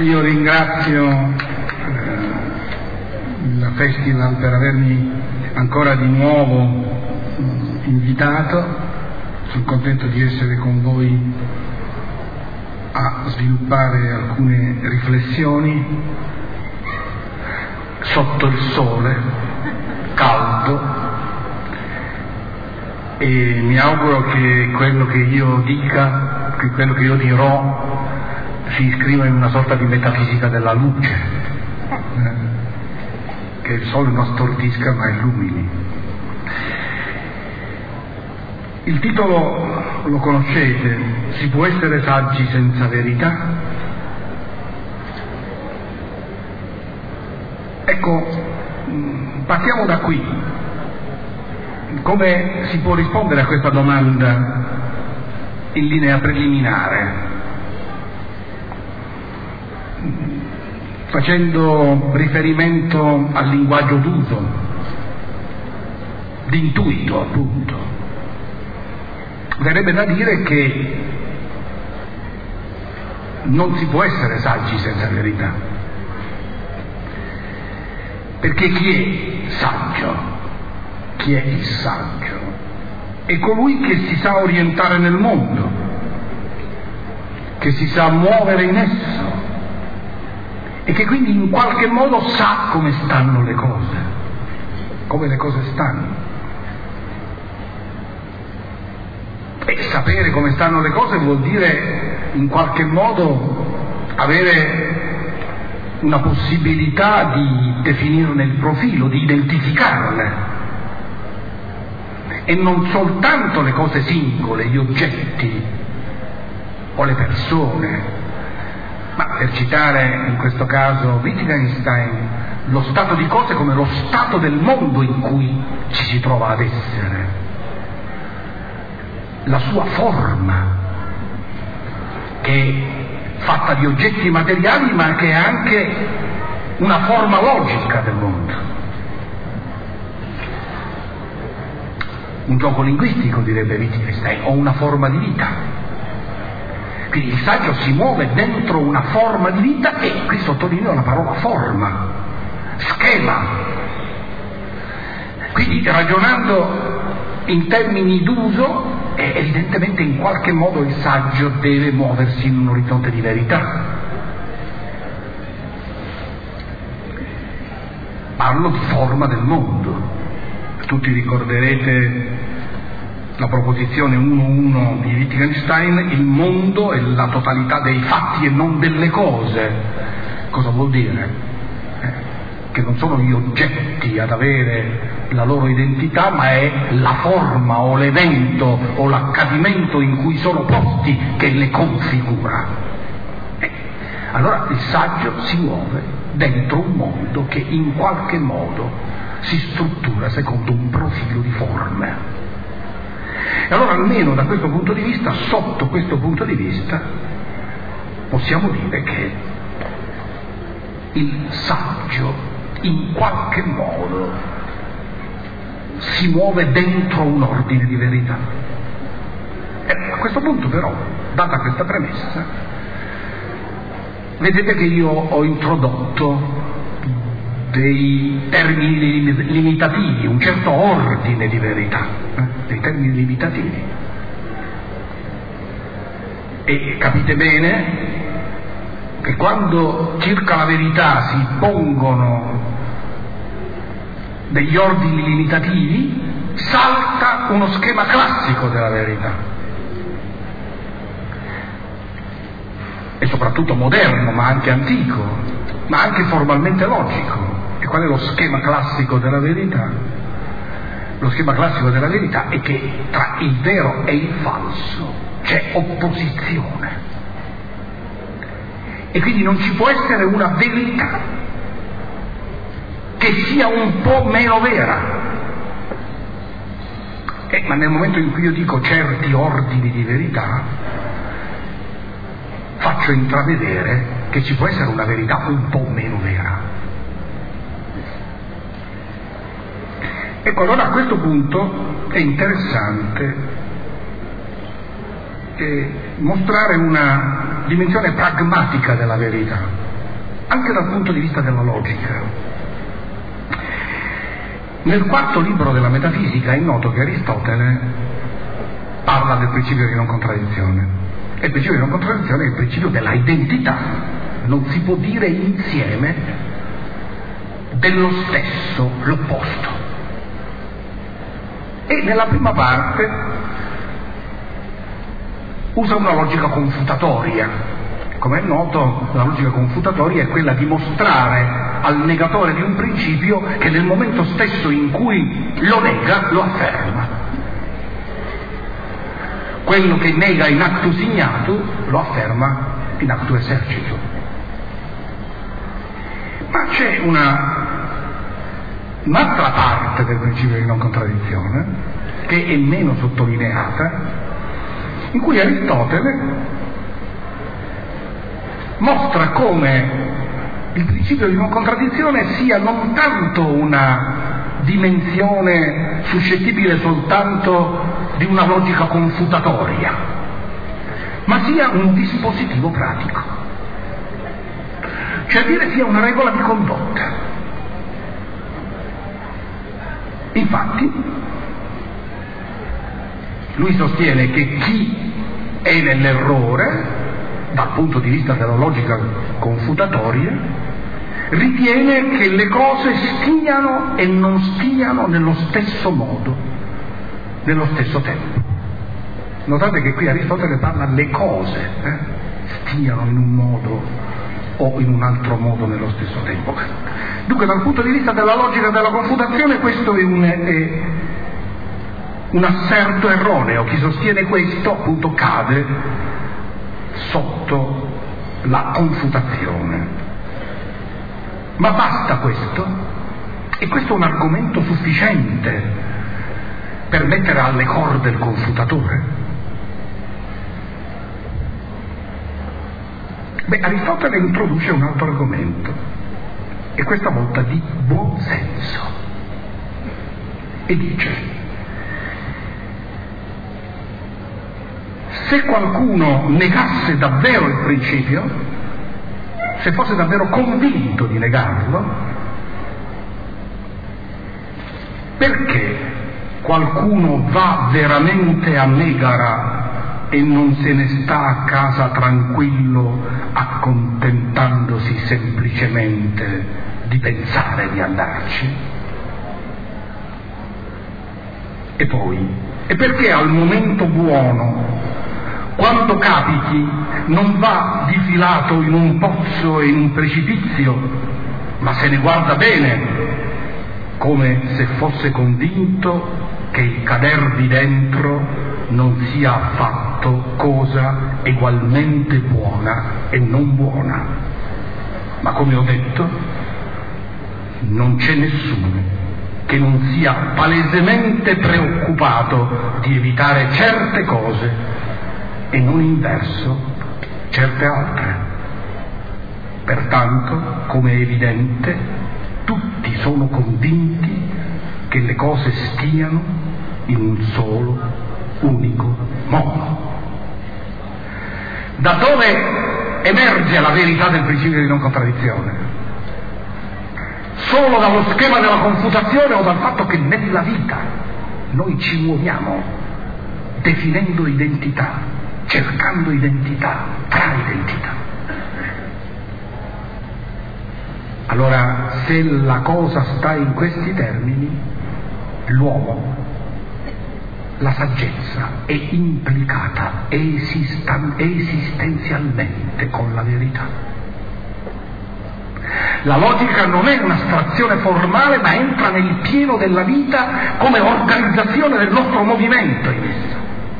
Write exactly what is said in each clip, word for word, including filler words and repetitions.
Io ringrazio eh, il Festival per avermi ancora di nuovo mh, invitato. Sono contento di essere con voi a sviluppare alcune riflessioni sotto il sole caldo, e mi auguro che quello che io dica, che quello che io dirò si iscriva in una sorta di metafisica della luce, eh, che il sole non stordisca ma illumini. Il titolo lo conoscete: si può essere saggi senza verità? Ecco, partiamo da qui. Come si può rispondere a questa domanda in linea preliminare? Facendo riferimento al linguaggio d'uso, d'intuito appunto. Verrebbe da dire che non si può essere saggi senza verità, perché chi è saggio, chi è il saggio? È colui che si sa orientare nel mondo, che si sa muovere in esso, e che quindi in qualche modo sa come stanno le cose, come le cose stanno. E sapere come stanno le cose vuol dire in qualche modo avere una possibilità di definirne il profilo, di identificarle, e non soltanto le cose singole, gli oggetti o le persone, ma per citare in questo caso Wittgenstein, lo stato di cose come lo stato del mondo in cui ci si trova ad essere, la sua forma, che è fatta di oggetti materiali ma che è anche una forma logica del mondo, un gioco linguistico direbbe Wittgenstein, o una forma di vita. Quindi il saggio si muove dentro una forma di vita, e qui sottolineo la parola forma, schema. Quindi ragionando in termini d'uso, eh, evidentemente in qualche modo il saggio deve muoversi in un orizzonte di verità. Parlo di forma del mondo. Tutti ricorderete la proposizione uno uno di Wittgenstein: il mondo è la totalità dei fatti e non delle cose. Cosa vuol dire? Eh, che non sono gli oggetti ad avere la loro identità, ma è la forma o l'evento o l'accadimento in cui sono posti che le configura. Eh, allora il saggio si muove dentro un mondo che in qualche modo si struttura secondo un profilo di forme. E allora almeno da questo punto di vista, sotto questo punto di vista, possiamo dire che il saggio in qualche modo si muove dentro un ordine di verità. E a questo punto però, data questa premessa, vedete che io ho introdotto dei termini limitativi, un certo ordine di verità, eh? dei termini limitativi. E capite bene che quando circa la verità si pongono degli ordini limitativi, salta uno schema classico della verità, e soprattutto moderno, ma anche antico, ma anche formalmente logico. E qual è lo schema classico della verità? Lo schema classico della verità è che tra il vero e il falso c'è opposizione, e quindi non ci può essere una verità che sia un po' meno vera. Eh, ma nel momento in cui io dico certi ordini di verità, faccio intravedere che ci può essere una verità un po' meno vera. Ecco, allora a questo punto è interessante eh, mostrare una dimensione pragmatica della verità. anche dal punto di vista della logica. Nel quarto libro della Metafisica è noto che Aristotele parla del principio di non contraddizione. E il principio di non contraddizione è il principio della identità. Non si può dire insieme dello stesso l'opposto. E nella prima parte usa una logica confutatoria. Come è noto, la logica confutatoria è quella di mostrare al negatore di un principio che nel momento stesso in cui lo nega, lo afferma. Quello che nega in actu signato, lo afferma in actu exercito. Ma c'è una, un'altra parte del principio di non contraddizione, che è meno sottolineata, in cui Aristotele mostra come il principio di non contraddizione sia non tanto una dimensione suscettibile soltanto di una logica confutatoria, ma sia un dispositivo pratico, cioè a dire sia una regola di condotta. Infatti, lui sostiene che chi è nell'errore dal punto di vista della logica confutatoria, ritiene che le cose stiano e non stiano nello stesso modo, nello stesso tempo. Notate che qui Aristotele parla le cose, eh, stiano in un modo o in un altro modo nello stesso tempo. Dunque, dal punto di vista della logica della confutazione, questo è un, è un asserto erroneo. Chi sostiene questo, appunto, cade sotto la confutazione. Ma basta questo? E questo è un argomento sufficiente per mettere alle corde il confutatore? Beh, Aristotele introduce un altro argomento, e questa volta di buon senso, e dice: se qualcuno negasse davvero il principio, se fosse davvero convinto di negarlo, perché qualcuno va veramente a Megara e non se ne sta a casa tranquillo, accontentandosi semplicemente di pensare di andarci? E poi, e perché al momento buono, quando capiti, non va difilato in un pozzo e in un precipizio, ma se ne guarda bene, come se fosse convinto che il cadervi dentro non sia affatto cosa egualmente buona e non buona. Ma come ho detto, non c'è nessuno che non sia palesemente preoccupato di evitare certe cose e non inverso certe altre. Pertanto, come è evidente, tutti sono convinti che le cose stiano in un solo, unico modo. Da dove emerge la verità del principio di non contraddizione? Solo dallo schema della confutazione o dal fatto che nella vita noi ci muoviamo definendo identità, cercando identità tra identità. Allora, se la cosa sta in questi termini, l'uomo, la saggezza è implicata esistan- esistenzialmente con la verità. La logica non è un'astrazione formale, ma entra nel pieno della vita come organizzazione del nostro movimento in essa.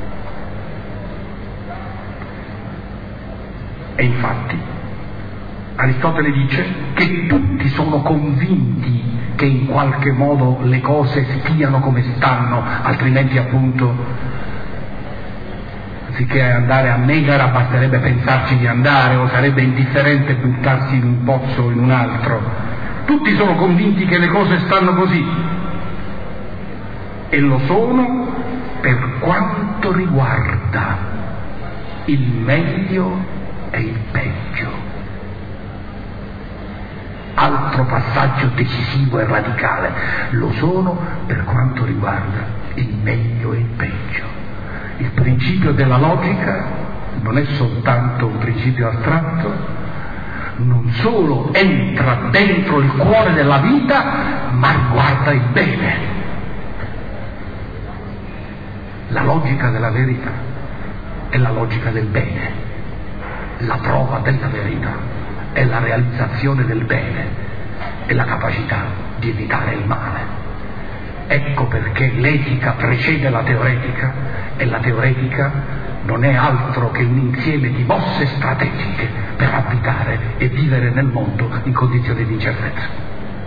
E infatti Aristotele dice che tutti sono convinti che in qualche modo le cose stiano come stanno, altrimenti appunto, anziché andare a Megara basterebbe pensarci di andare, o sarebbe indifferente buttarsi in un pozzo o in un altro. Tutti sono convinti che le cose stanno così, e lo sono per quanto riguarda il meglio e il peggio. altro passaggio decisivo e radicale, lo sono per quanto riguarda il meglio e il peggio. Il principio della logica non è soltanto un principio astratto, non solo entra dentro il cuore della vita, ma riguarda il bene. La logica della verità è la logica del bene, la prova della verità è la realizzazione del bene, è la capacità di evitare il male. Ecco perché l'etica precede la teoretica e la teoretica non è altro che un insieme di mosse strategiche per abitare e vivere nel mondo in condizioni di incertezza.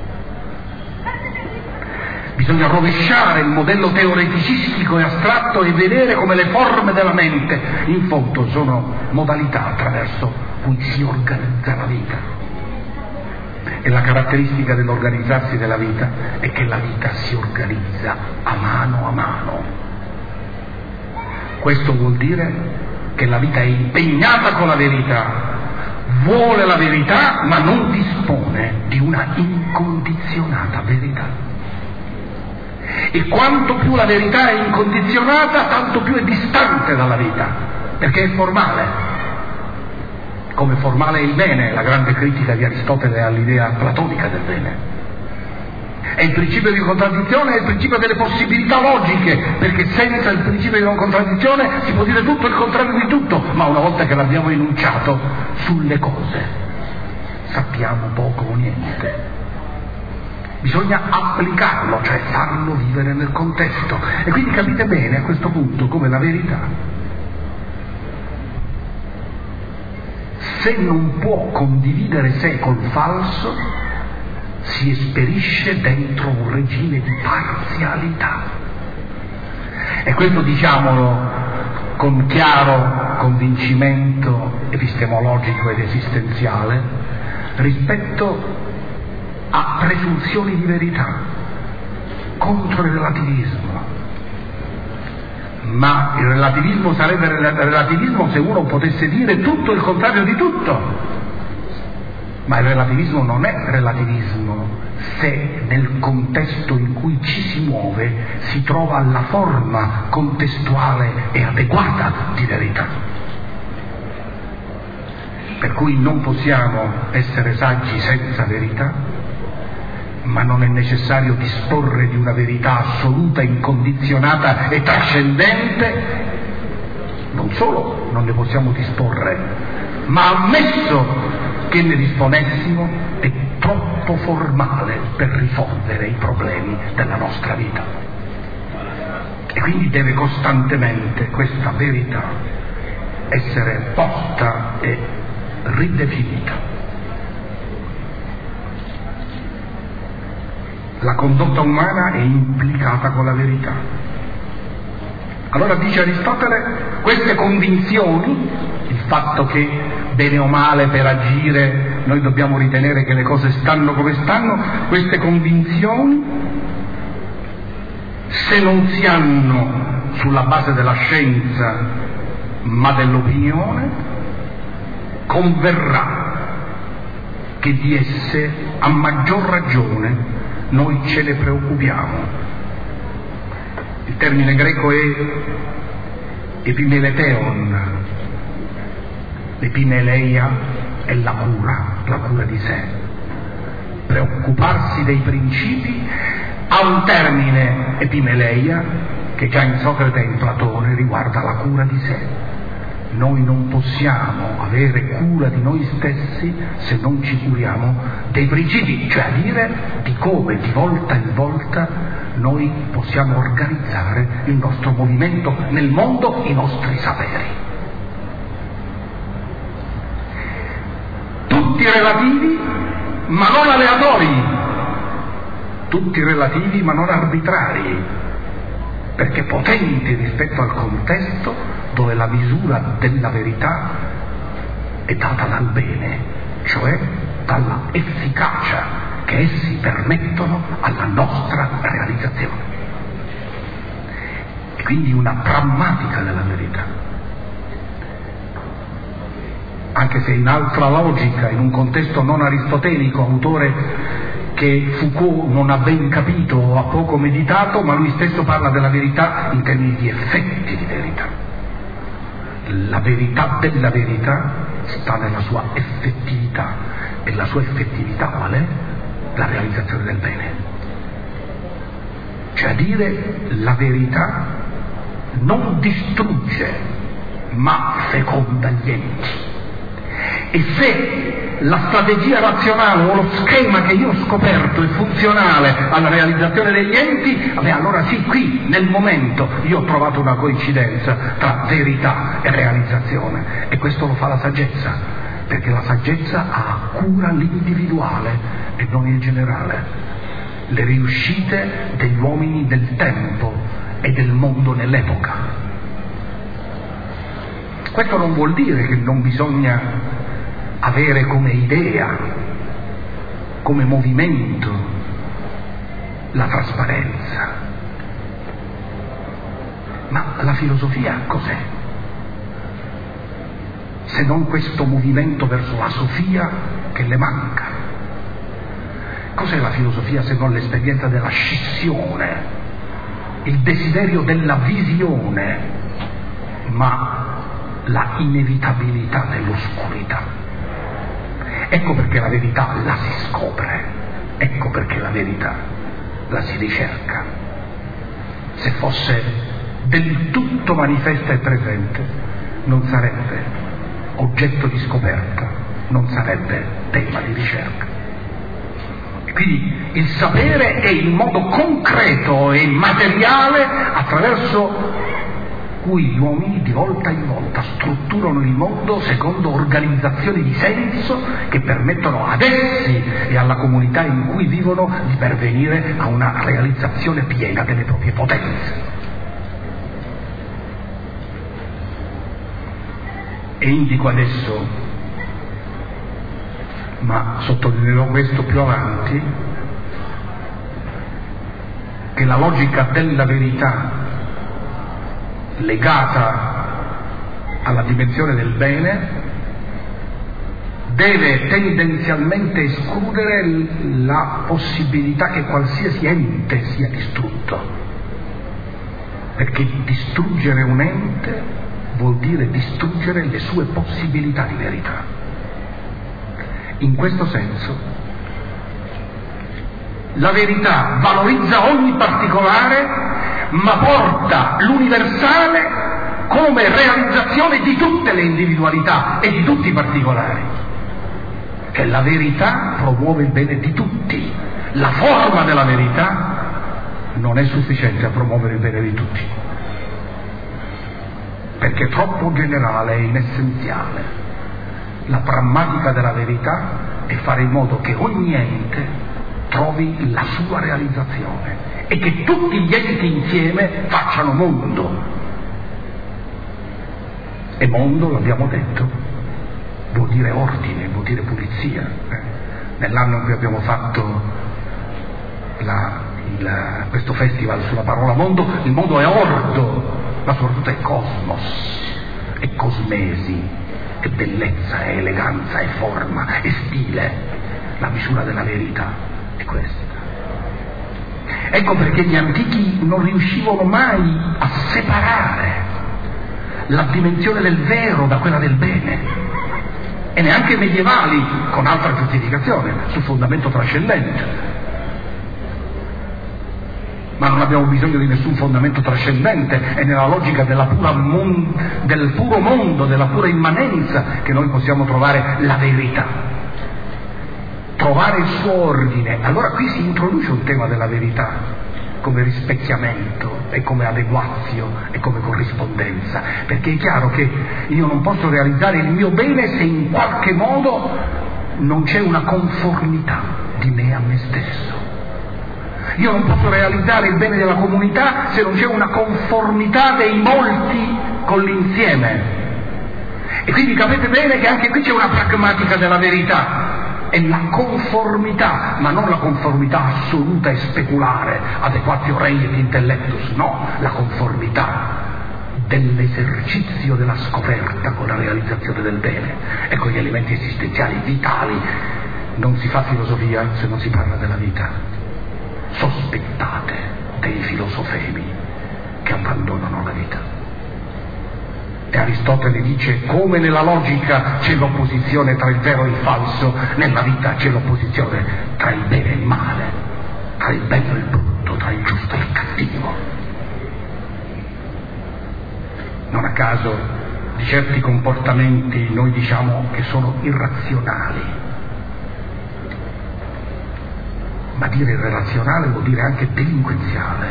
Bisogna rovesciare il modello teoreticistico e astratto e vedere come le forme della mente in fondo sono modalità attraverso cui si organizza la vita. E la caratteristica dell'organizzarsi della vita è che la vita si organizza a mano a mano. Questo vuol dire che la vita è impegnata con la verità, vuole la verità, ma non dispone di una incondizionata verità. E quanto più la verità è incondizionata, tanto più è distante dalla vita, perché è formale. Come formale è il bene, la grande critica di Aristotele all'idea platonica del bene. E il principio di contraddizione è il principio delle possibilità logiche, perché senza il principio di non contraddizione si può dire tutto il contrario di tutto, ma una volta che l'abbiamo enunciato sulle cose sappiamo poco o niente. Bisogna applicarlo, cioè farlo vivere nel contesto. E quindi capite bene a questo punto come la verità, se non può condividere sé col falso, si esperisce dentro un regime di parzialità. E questo diciamolo con chiaro convincimento epistemologico ed esistenziale rispetto a presunzioni di verità, contro il relativismo. Ma il relativismo sarebbe relativismo se uno potesse dire tutto il contrario di tutto. Ma il relativismo non è relativismo se nel contesto in cui ci si muove si trova la forma contestuale e adeguata di verità. Per cui non possiamo essere saggi senza verità, ma non è necessario disporre di una verità assoluta, incondizionata e trascendente. Non solo non ne possiamo disporre, ma ammesso che ne disponessimo, è troppo formale per risolvere i problemi della nostra vita. E quindi deve costantemente questa verità essere posta e ridefinita. La condotta umana è implicata con la verità. Allora dice Aristotele, queste convinzioni, il fatto che bene o male per agire noi dobbiamo ritenere che le cose stanno come stanno, queste convinzioni, se non si hanno sulla base della scienza ma dell'opinione, converrà che di esse a maggior ragione noi ce ne preoccupiamo. Il termine greco è epimeleteon. L'epimeleia è la cura, la cura di sé. Preoccuparsi dei principi ha un termine, epimeleia, che già in Socrate e in Platone riguarda la cura di sé. Noi non possiamo avere cura di noi stessi se non ci curiamo dei principi, cioè a dire di come di volta in volta noi possiamo organizzare il nostro movimento nel mondo, i nostri saperi. Tutti relativi ma non aleatori, tutti relativi ma non arbitrari, perché potenti rispetto al contesto dove la misura della verità è data dal bene, cioè dalla efficacia che essi permettono alla nostra realizzazione. E quindi una prammatica della verità. anche se in altra logica, in un contesto non aristotelico, autore che Foucault non ha ben capito o ha poco meditato, ma lui stesso parla della verità in termini di effetti di verità. La verità della verità sta nella sua effettività, e la sua effettività qual è? La realizzazione del bene. Cioè a dire, la verità non distrugge, ma feconda gli enti. E se la strategia razionale o lo schema che io ho scoperto è funzionale alla realizzazione degli enti, vabbè, allora sì, qui nel momento io ho trovato una coincidenza tra verità e realizzazione, e questo lo fa la saggezza, perché la saggezza ha a cura l'individuale e non il generale, le riuscite degli uomini del tempo e del mondo nell'epoca. Questo non vuol dire che non bisogna avere come idea, come movimento, la trasparenza. Ma la filosofia cos'è? Se non questo movimento verso la sofia che le manca. Cos'è la filosofia se non l'esperienza della scissione, il desiderio della visione, ma la inevitabilità dell'oscurità? Ecco perché la verità la si scopre, ecco perché la verità la si ricerca. Se fosse del tutto manifesta e presente, non sarebbe oggetto di scoperta, non sarebbe tema di ricerca. E quindi il sapere è il modo concreto e materiale attraverso cui gli uomini di volta in volta strutturano il mondo secondo organizzazioni di senso che permettono ad essi e alla comunità in cui vivono di pervenire a una realizzazione piena delle proprie potenze. E indico adesso, ma sottolineerò questo più avanti, che la logica della verità legata alla dimensione del bene deve tendenzialmente escludere la possibilità che qualsiasi ente sia distrutto, perché distruggere un ente vuol dire distruggere le sue possibilità di verità. In questo senso la verità valorizza ogni particolare, ma porta l'universale come realizzazione di tutte le individualità e di tutti i particolari. Che la verità promuove il bene di tutti. La forma della verità non è sufficiente a promuovere il bene di tutti, perché è troppo generale e inessenziale. La prammatica della verità è fare in modo che ogni ente trovi la sua realizzazione e che tutti gli enti insieme facciano mondo. E mondo, l'abbiamo detto, vuol dire ordine, vuol dire pulizia. Eh? Nell'anno in cui abbiamo fatto la, il, questo festival sulla parola mondo, il mondo è ordo, ma soprattutto è cosmos, è cosmesi, è bellezza, è eleganza, è forma, è stile. La misura della verità è questa. Ecco perché gli antichi non riuscivano mai a separare la dimensione del vero da quella del bene, e neanche i medievali con altra giustificazione, sul fondamento trascendente. Ma non abbiamo bisogno di nessun fondamento trascendente, è nella logica della pura mon- del puro mondo, della pura immanenza che noi possiamo trovare la verità, trovare il suo ordine. Allora qui si introduce un tema della verità come rispecchiamento e come adeguazio e come corrispondenza, perché è chiaro che io non posso realizzare il mio bene se in qualche modo non c'è una conformità di me a me stesso. Io non posso realizzare il bene della comunità se non c'è una conformità dei molti con l'insieme. E quindi capite bene che anche qui c'è una pragmatica della verità. È la conformità, ma non la conformità assoluta e speculare, adequatio rei et intellectus, no, la conformità dell'esercizio della scoperta con la realizzazione del bene. Ecco gli elementi esistenziali vitali. Non si fa filosofia se non si parla della vita. Sospettate dei filosofemi che abbandonano la vita. E Aristotele dice: come nella logica c'è l'opposizione tra il vero e il falso, nella vita c'è l'opposizione tra il bene e il male, tra il bello e il brutto, tra il giusto e il cattivo. Non a caso di certi comportamenti noi diciamo che sono irrazionali, ma dire irrazionale vuol dire anche delinquenziale.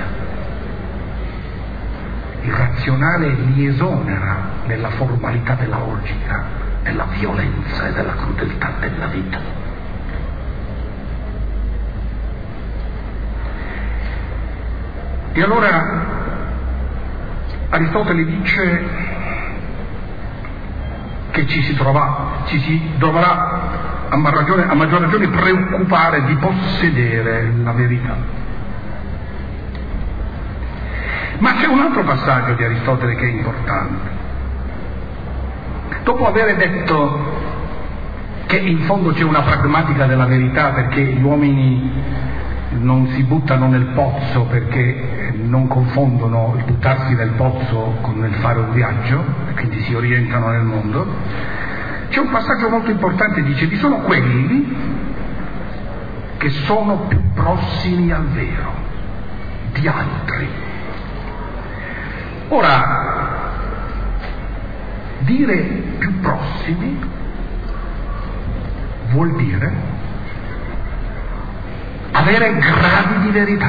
Irrazionale li esonera nella formalità della logica, della violenza e della crudeltà della vita. E allora Aristotele dice che ci si trova, ci si dovrà a maggior ragione, a maggior ragione preoccupare di possedere la verità. Ma c'è un altro passaggio di Aristotele che è importante. Dopo aver detto che in fondo c'è una pragmatica della verità, perché gli uomini non si buttano nel pozzo perché non confondono il buttarsi nel pozzo con il fare un viaggio, e quindi si orientano nel mondo, c'è un passaggio molto importante, dice: vi sono quelli che sono più prossimi al vero di altri. Ora, dire più prossimi vuol dire avere gradi di verità.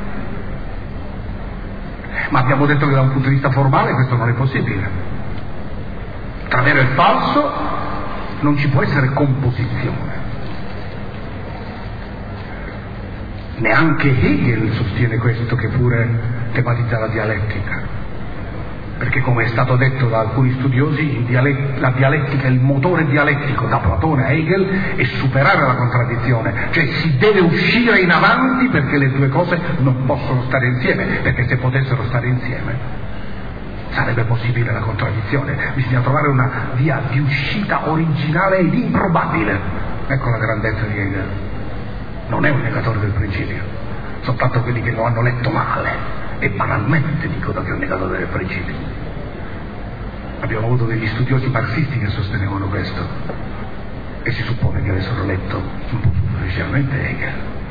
Ma abbiamo detto che da un punto di vista formale questo non è possibile. Tra vero e falso non ci può essere composizione. Neanche Hegel sostiene questo, che pure tematizza la dialettica, perché, come è stato detto da alcuni studiosi, dialet- la dialettica, il motore dialettico da Platone a Hegel è superare la contraddizione, cioè si deve uscire in avanti perché le due cose non possono stare insieme, perché se potessero stare insieme sarebbe possibile la contraddizione. Bisogna trovare una via di uscita originale ed improbabile. Ecco la grandezza di Hegel. Non è un negatore del principio, soltanto quelli che lo hanno letto male e banalmente dicono che è un negatore del principio. Abbiamo avuto degli studiosi marxisti che sostenevano questo, e si suppone che avessero letto un po' superficialmente Hegel.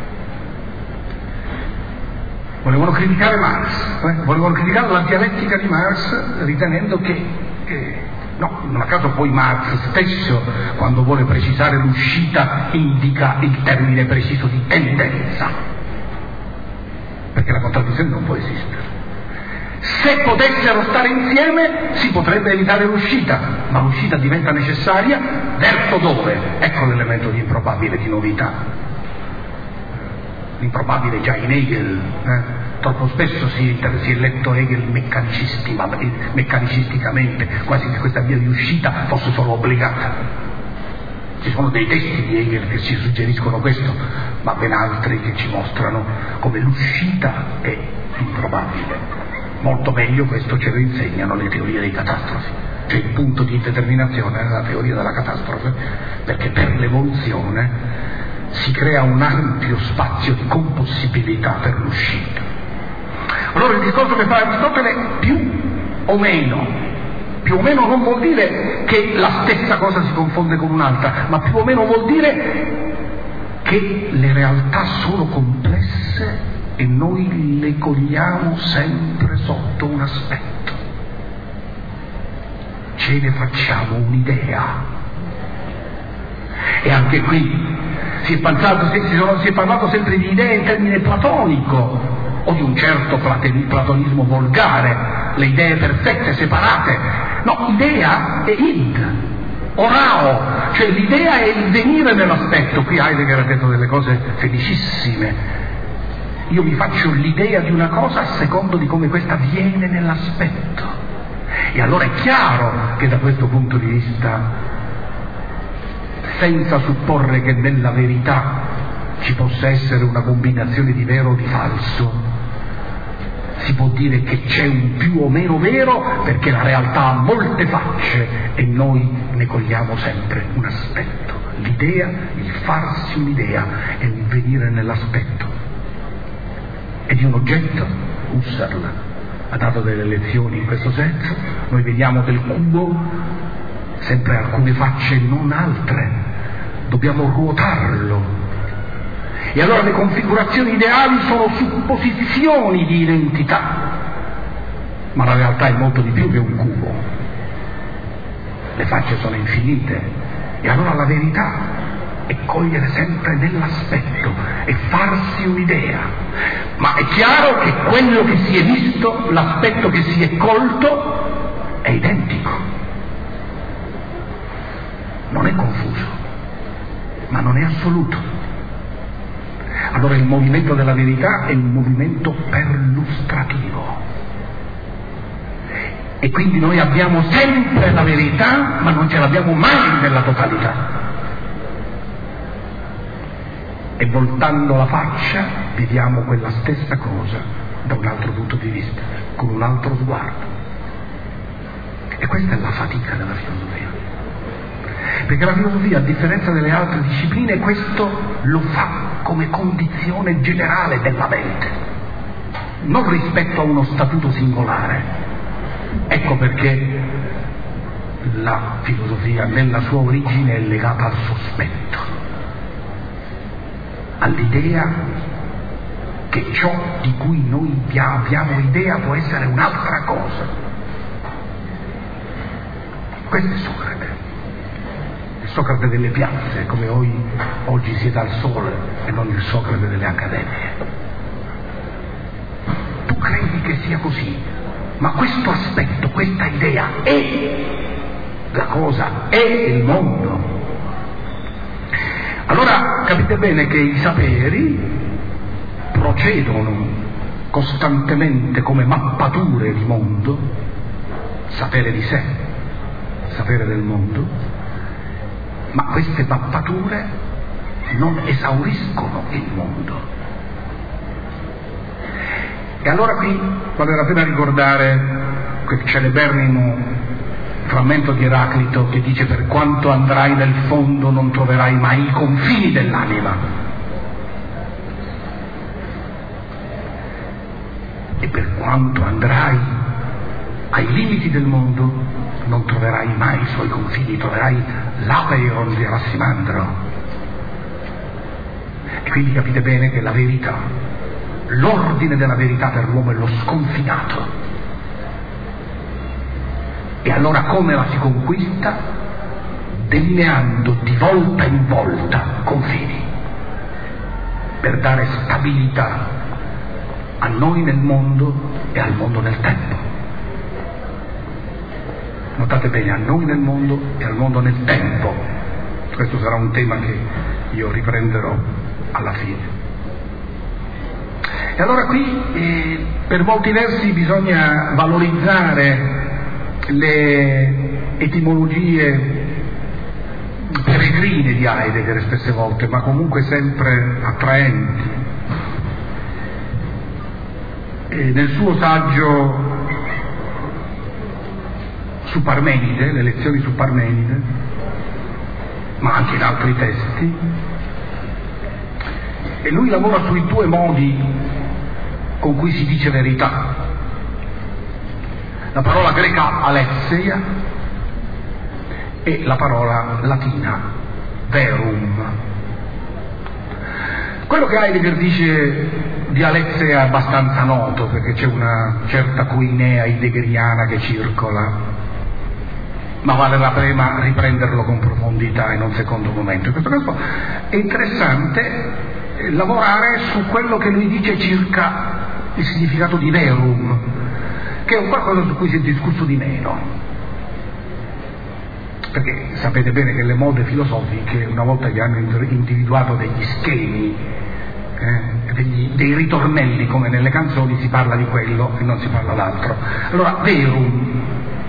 Volevano criticare Marx, eh? volevano criticare la dialettica di Marx, ritenendo che, che no, non a caso poi Marx stesso, quando vuole precisare l'uscita, indica il termine preciso di tendenza, perché la contraddizione non può esistere. Se potessero stare insieme si potrebbe evitare l'uscita, ma l'uscita diventa necessaria verso dove? Ecco l'elemento di improbabile, di novità. L'improbabile già in Hegel, eh? Troppo spesso si, si è letto Hegel meccanicisticamente, quasi che questa via di uscita fosse solo obbligata. Ci sono dei testi di Hegel che ci suggeriscono questo, ma ben altri che ci mostrano come l'uscita è improbabile. Molto meglio questo ce lo insegnano le teorie dei catastrofi, cioè il punto di indeterminazione nella teoria della catastrofe, perché per l'evoluzione si crea un ampio spazio di compossibilità per l'uscita. Allora il discorso che fa Aristotele, più o meno, più o meno non vuol dire che la stessa cosa si confonde con un'altra, ma più o meno vuol dire che le realtà sono complesse e noi le cogliamo sempre sotto un aspetto. Ce ne facciamo un'idea. E anche qui si è, pensato, si, sono, si è parlato sempre di idee in termine platonico, o di un certo platonismo volgare, le idee perfette, separate. No, idea è id, orao, cioè l'idea è il venire nell'aspetto. Qui Heidegger ha detto delle cose felicissime. Io mi faccio l'idea di una cosa a secondo di come questa viene nell'aspetto. E allora è chiaro che da questo punto di vista, senza supporre che nella verità ci possa essere una combinazione di vero o di falso, si può dire che c'è un più o meno vero, perché la realtà ha molte facce e noi ne cogliamo sempre un aspetto. L'idea, il farsi un'idea, è il venire nell'aspetto. E di un oggetto, Husserl ha dato delle lezioni in questo senso, noi vediamo del cubo sempre alcune facce e non altre, dobbiamo ruotarlo. E allora le configurazioni ideali sono supposizioni di identità, ma la realtà è molto di più che un cubo. Le facce sono infinite, e allora la verità è cogliere sempre nell'aspetto e farsi un'idea. Ma è chiaro che quello che si è visto, l'aspetto che si è colto, è identico. Non è confuso, ma non è assoluto. Allora il movimento della verità è un movimento perlustrativo. E quindi noi abbiamo sempre la verità, ma non ce l'abbiamo mai nella totalità. E voltando la faccia vediamo quella stessa cosa da un altro punto di vista, con un altro sguardo. E questa è la fatica della filosofia. Perché la filosofia, a differenza delle altre discipline, questo lo fa come condizione generale della mente, non rispetto a uno statuto singolare. Ecco perché la filosofia nella sua origine è legata al sospetto, all'idea che ciò di cui noi abbiamo idea può essere un'altra cosa. Questo è Socrate. Socrate delle piazze, come voi oggi siete al sole e non il Socrate delle accademie. Tu credi che sia così, ma questo aspetto, questa idea è la cosa, è il mondo. Allora capite bene che i saperi procedono costantemente come mappature di mondo, sapere di sé, sapere del mondo, ma queste mappature non esauriscono il mondo. E allora qui vale la pena ricordare quel celeberrimo frammento di Eraclito che dice: per quanto andrai nel fondo non troverai mai i confini dell'anima. E per quanto andrai ai limiti del mondo non troverai mai i suoi confini, troverai l'apeiron di Rassimandro. E quindi capite bene che la verità, l'ordine della verità per l'uomo è lo sconfinato. E allora come la si conquista? Delineando di volta in volta confini, per dare stabilità a noi nel mondo e al mondo nel tempo. Notate bene, a noi nel mondo e al mondo nel tempo. Questo sarà un tema che io riprenderò alla fine. E allora qui eh, per molti versi bisogna valorizzare le etimologie peregrine di Heidegger spesse volte, ma comunque sempre attraenti. E nel suo saggio su Parmenide, le lezioni su Parmenide, ma anche in altri testi, e lui lavora sui due modi con cui si dice verità. La parola greca alexeia e la parola latina verum. Quello che Heidegger dice di alexeia è abbastanza noto, perché c'è una certa coinea heideggeriana che circola, ma vale la pena riprenderlo con profondità in un secondo momento. In questo caso è interessante lavorare su quello che lui dice circa il significato di verum, che è un qualcosa su cui si è discusso di meno, perché sapete bene che le mode filosofiche, una volta che hanno individuato degli schemi, eh, degli, dei ritornelli come nelle canzoni, si parla di quello e non si parla d'altro. Allora verum,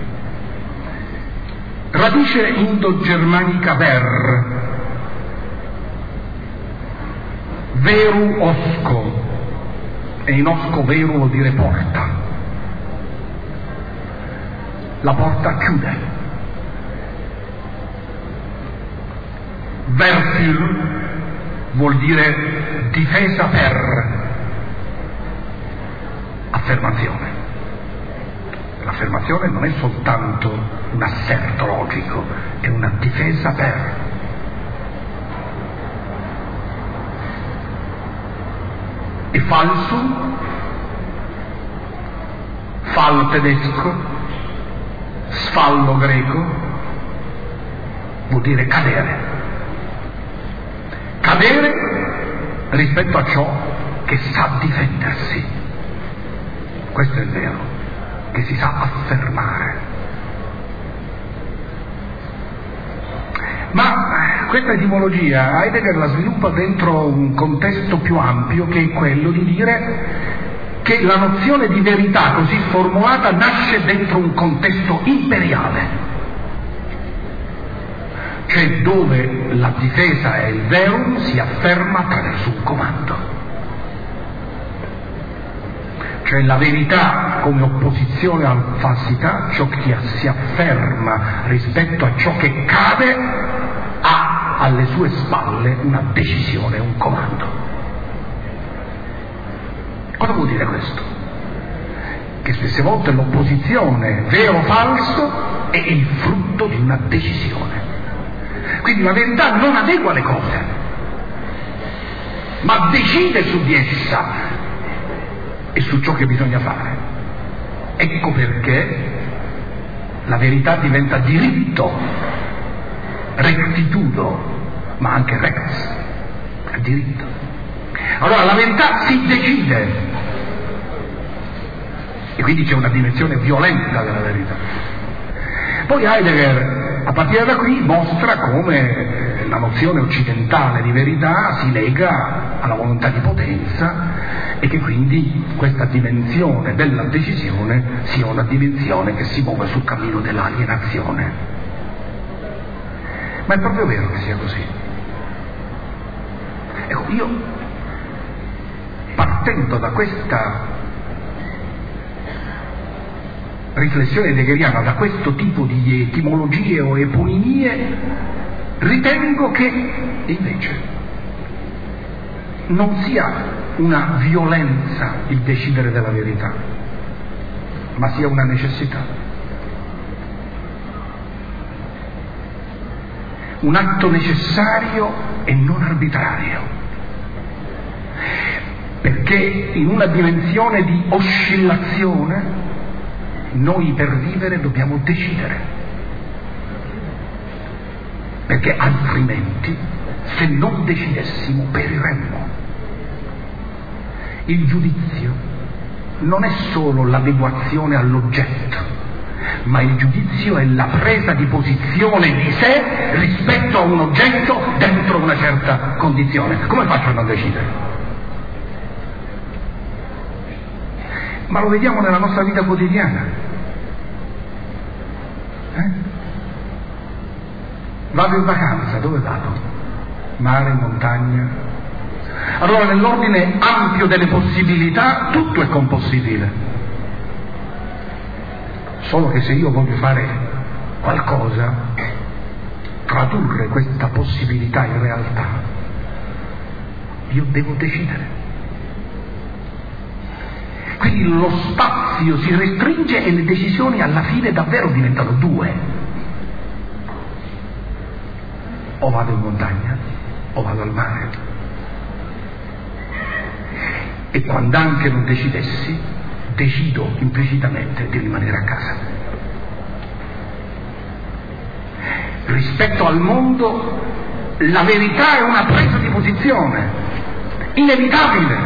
radice indogermanica ver, veru osco, einosco vero vuol dire porta. La porta chiude. Vertil vuol dire difesa per affermazione. L'affermazione non è soltanto un asserto logico, è una difesa per. E falso, fal tedesco, sfallo greco, vuol dire cadere. Cadere rispetto a ciò che sa difendersi. Questo è il vero, che si sa affermare. Ma questa etimologia Heidegger la sviluppa dentro un contesto più ampio, che è quello di dire che la nozione di verità così formulata nasce dentro un contesto imperiale, cioè dove la difesa e il verum si afferma attraverso un comando. Cioè la verità come opposizione alla falsità, ciò che si afferma rispetto a ciò che cade, ha alle sue spalle una decisione, un comando. Cosa vuol dire questo? Che spesse volte l'opposizione vero-falso è il frutto di una decisione. Quindi la verità non adegua le cose, ma decide su di essa e su ciò che bisogna fare. Ecco perché la verità diventa diritto, rectitudo, ma anche rex, è diritto. Allora la verità si decide, e quindi c'è una dimensione violenta della verità. Poi Heidegger, a partire da qui, mostra come la nozione occidentale di verità si lega alla volontà di potenza, e che quindi questa dimensione della decisione sia una dimensione che si muove sul cammino dell'alienazione. Ma è proprio vero che sia così. Ecco, io, partendo da questa riflessione heideggeriana, da questo tipo di etimologie o eponimie, ritengo che invece non sia una violenza il decidere della verità, ma sia una necessità. Un atto necessario e non arbitrario, perché in una dimensione di oscillazione noi per vivere dobbiamo decidere, perché altrimenti, se non decidessimo, periremmo. Il giudizio non è solo l'adeguazione all'oggetto, ma il giudizio è la presa di posizione di sé rispetto a un oggetto dentro una certa condizione. Come faccio a non decidere? Ma lo vediamo nella nostra vita quotidiana. Eh? Vado in vacanza, dove vado? Mare, montagna? Allora nell'ordine ampio delle possibilità tutto è compossibile, solo che se io voglio fare qualcosa, tradurre questa possibilità in realtà, io devo decidere. Quindi lo spazio si restringe e le decisioni alla fine davvero diventano due: o vado in montagna o vado al mare. E quando anche non decidessi, decido implicitamente di rimanere a casa. Rispetto al mondo, la verità è una presa di posizione inevitabile,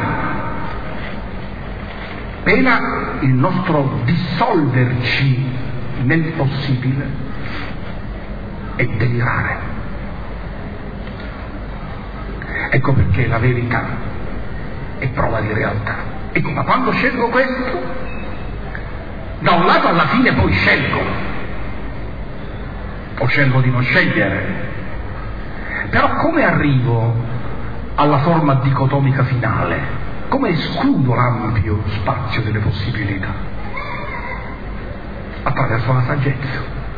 pena il nostro dissolverci nel possibile e delirare. Ecco perché la verità è prova di realtà. Ecco, ma quando scelgo questo, da un lato alla fine poi scelgo, o scelgo di non scegliere, però come arrivo alla forma dicotomica finale? come escludo l'ampio spazio delle possibilità? Attraverso la saggezza.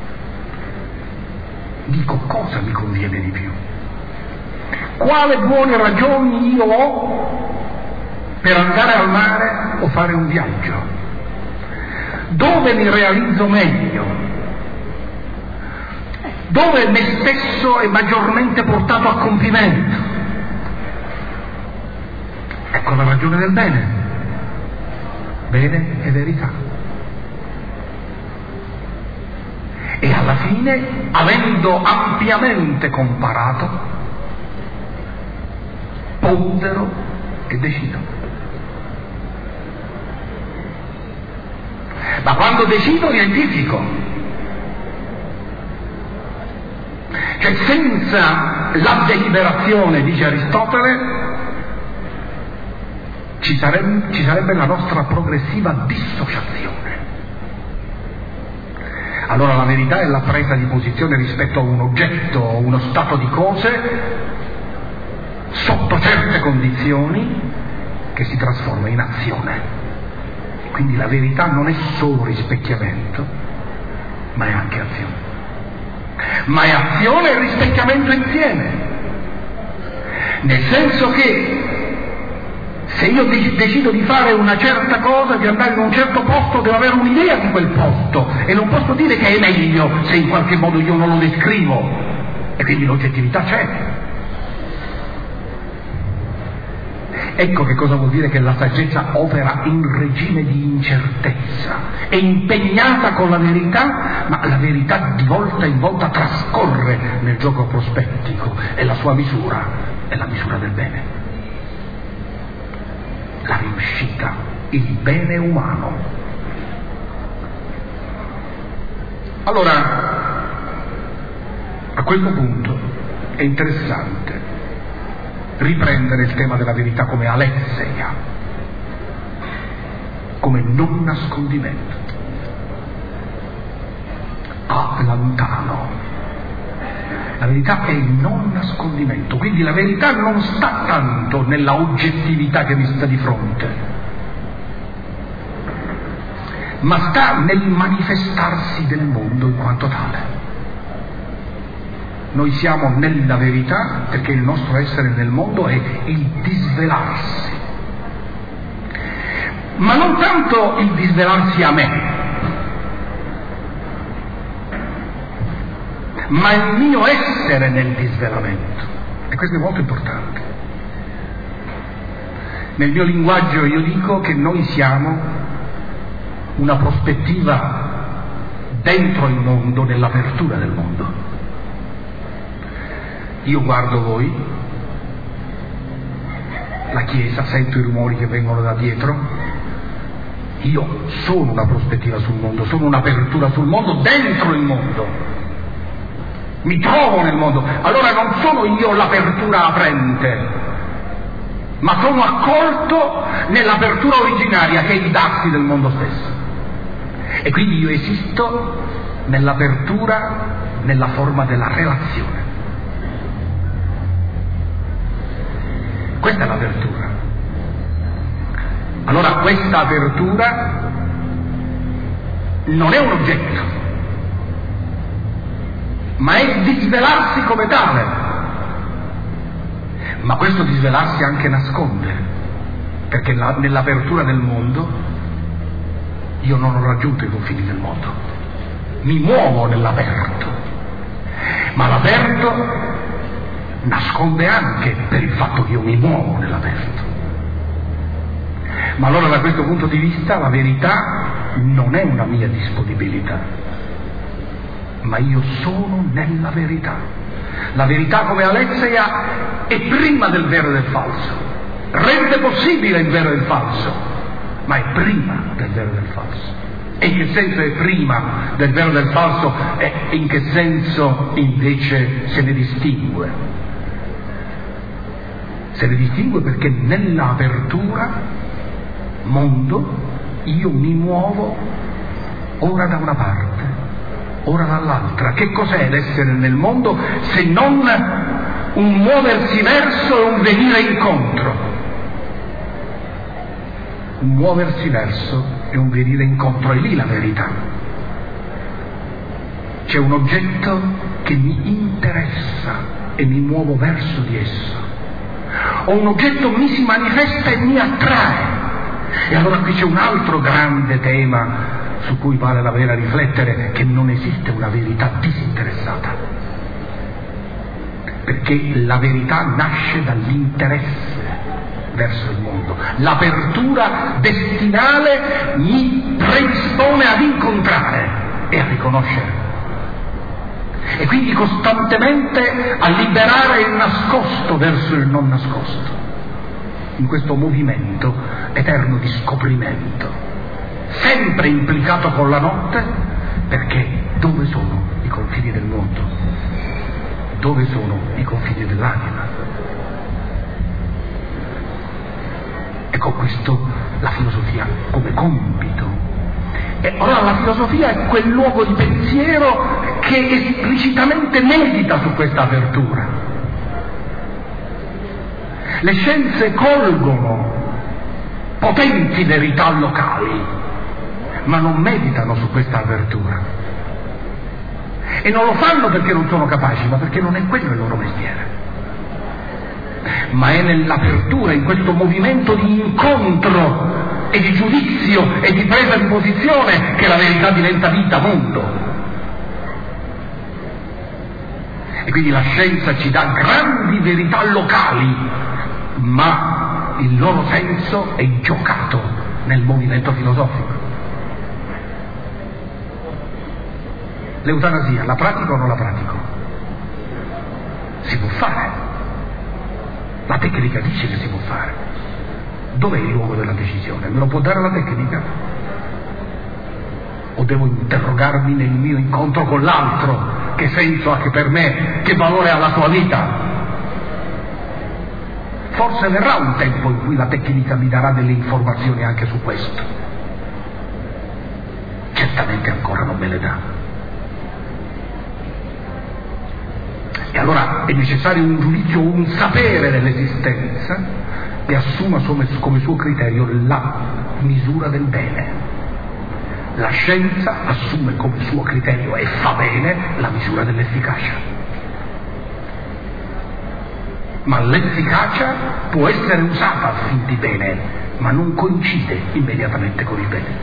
Dico cosa mi conviene di più. Quale buone ragioni io ho per andare al mare o fare un viaggio? Dove mi realizzo meglio? Dove me stesso è maggiormente portato a compimento? Ecco la ragione del bene. Bene e verità. E alla fine, avendo ampiamente comparato, pondero e decido. Ma quando decido identifico. Cioè senza la deliberazione, dice Aristotele, ci sarebbe, ci sarebbe la nostra progressiva dissociazione. Allora la verità è la presa di posizione rispetto a un oggetto o uno stato di cose sotto certe condizioni che si trasforma in azione. Quindi la verità non è solo rispecchiamento, ma è anche azione. Ma è azione e rispecchiamento insieme. Nel senso che se io decido di fare una certa cosa, di andare in un certo posto, devo avere un'idea di quel posto e non posso dire che è meglio se in qualche modo io non lo descrivo, e quindi l'oggettività c'è. Ecco che cosa vuol dire che la saggezza opera in regime di incertezza, è impegnata con la verità, ma la verità di volta in volta trascorre nel gioco prospettico e la sua misura è la misura del bene, la riuscita, il bene umano. Allora, a questo punto è interessante riprendere il tema della verità come alexeia, come non nascondimento, a lontano. La verità è il non nascondimento, quindi la verità non sta tanto nella oggettività che mi sta di fronte, ma sta nel manifestarsi del mondo in quanto tale. Noi siamo nella verità perché il nostro essere nel mondo è il disvelarsi, ma non tanto il disvelarsi a me, ma il mio essere nel disvelamento. E questo è molto importante. Nel mio linguaggio io dico che noi siamo una prospettiva dentro il mondo, nell'apertura del mondo. Io guardo voi, la Chiesa, sento i rumori che vengono da dietro, io sono una prospettiva sul mondo, sono un'apertura sul mondo, dentro il mondo, mi trovo nel mondo. Allora non sono io l'apertura aprente, ma sono accolto nell'apertura originaria che è il darsi del mondo stesso. E quindi io esisto nell'apertura, nella forma della relazione. Questa è l'apertura. Allora questa apertura non è un oggetto, ma è il disvelarsi come tale. Ma questo disvelarsi anche nasconde, perché la, nell'apertura del mondo io non ho raggiunto i confini del mondo, mi muovo nell'aperto, ma l'aperto nasconde anche per il fatto che io mi muovo nell'aperto. Ma allora da questo punto di vista la verità non è una mia disponibilità, ma io sono nella verità. La verità come alexeia è prima del vero e del falso, rende possibile il vero e il falso, ma è prima del vero e del falso. E in che senso è prima del vero e del falso e in che senso invece se ne distingue? Se ne distingue perché nell'apertura mondo io mi muovo ora da una parte, ora dall'altra. Che cos'è l'essere nel mondo se non un muoversi verso e un venire incontro? un muoversi verso e un venire incontro, è lì la verità. C'è un oggetto che mi interessa e mi muovo verso di esso, o un oggetto mi si manifesta e mi attrae. E allora qui c'è un altro grande tema su cui vale la pena riflettere, che non esiste una verità disinteressata, perché la verità nasce dall'interesse verso il mondo. L'apertura destinale mi predispone ad incontrare e a riconoscere, e quindi costantemente a liberare il nascosto verso il non nascosto, in questo movimento eterno di scoprimento, sempre implicato con la notte, perché dove sono i confini del mondo? Dove sono i confini dell'anima? Ecco questo la filosofia come compito. E allora la filosofia è quel luogo di pensiero che esplicitamente medita su questa apertura. Le scienze colgono potenti verità locali, ma non meditano su questa apertura. E non lo fanno perché non sono capaci, ma perché non è quello il loro mestiere. Ma è nell'apertura, in questo movimento di incontro e di giudizio e di presa di posizione, che la verità diventa vita, mondo. E quindi la scienza ci dà grandi verità locali, ma il loro senso è giocato nel movimento filosofico. L'eutanasia, la pratico o non la pratico? Si può fare. La tecnica dice che si può fare. Dov'è il luogo della decisione? Me lo può dare la tecnica? O devo interrogarmi nel mio incontro con l'altro? Che senso ha che per me? Che valore ha la sua vita? Forse verrà un tempo in cui la tecnica mi darà delle informazioni anche su questo. Certamente ancora non me le dà. E allora è necessario un giudizio, un sapere dell'esistenza che assuma come suo criterio la misura del bene. La scienza assume come suo criterio e fa bene la misura dell'efficacia. Ma l'efficacia può essere usata a fin di bene, ma non coincide immediatamente con il bene.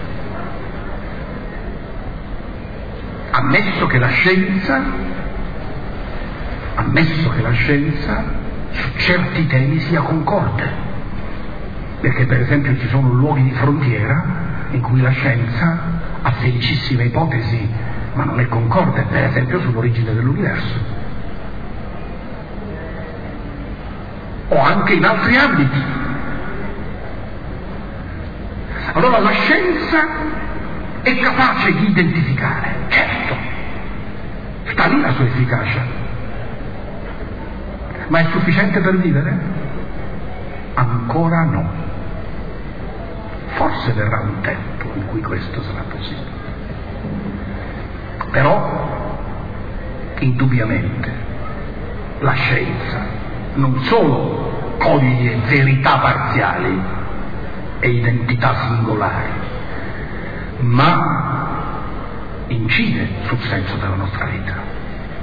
Ammesso che la scienza ammesso che la scienza su certi temi sia concorde, perché per esempio ci sono luoghi di frontiera in cui la scienza ha felicissime ipotesi, ma non è concorde, per esempio sull'origine dell'universo, o anche in altri ambiti. Allora la scienza è capace di identificare, certo, sta lì la sua efficacia. Ma è sufficiente per vivere? Ancora no. Forse verrà un tempo in cui questo sarà possibile. Però, indubbiamente, la scienza non solo coglie verità parziali e identità singolari, ma incide sul senso della nostra vita.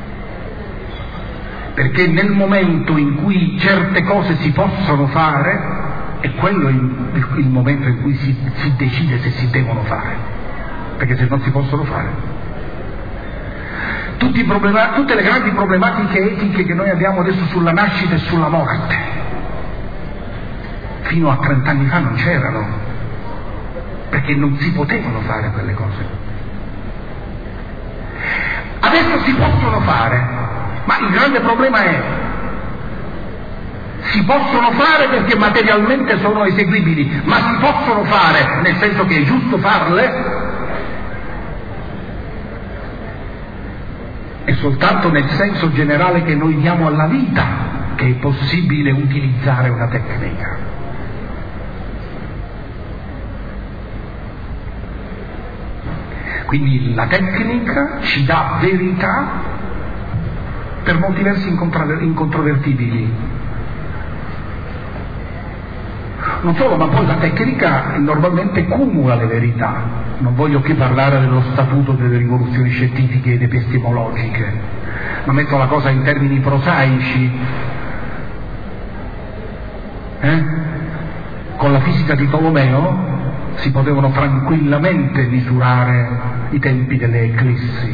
Perché nel momento in cui certe cose si possono fare, è quello il, il, il momento in cui si, si decide se si devono fare, perché se non si possono fare. Tutti i problema, tutte le grandi problematiche etiche che noi abbiamo adesso sulla nascita e sulla morte, fino a trent'anni fa non c'erano, perché non si potevano fare quelle cose. Adesso si possono fare. Ma il grande problema è, si possono fare perché materialmente sono eseguibili, ma si possono fare nel senso che è giusto farle? È soltanto nel senso generale che noi diamo alla vita che è possibile utilizzare una tecnica. Quindi la tecnica ci dà verità per molti versi incontrovertibili, Non solo, ma poi la tecnica normalmente cumula le verità. Non voglio qui parlare dello statuto delle rivoluzioni scientifiche ed epistemologiche, ma metto la cosa in termini prosaici. Eh? Con la fisica di Tolomeo si potevano tranquillamente misurare i tempi delle eclissi,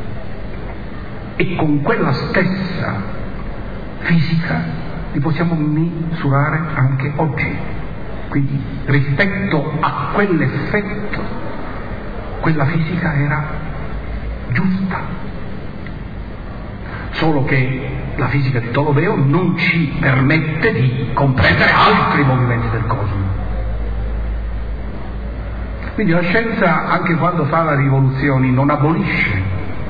e con quella stessa fisica li possiamo misurare anche oggi. Quindi rispetto a quell'effetto, quella fisica era giusta, solo che la fisica di Tolomeo non ci permette di comprendere altri movimenti del cosmo. Quindi la scienza, anche quando fa le rivoluzioni, non abolisce,